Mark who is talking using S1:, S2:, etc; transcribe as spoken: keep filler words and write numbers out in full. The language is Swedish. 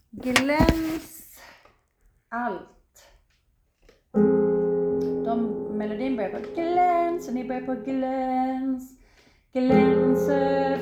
S1: Gläns allt. De, melodin börjar på gläns och ni börjar på gläns. Glänser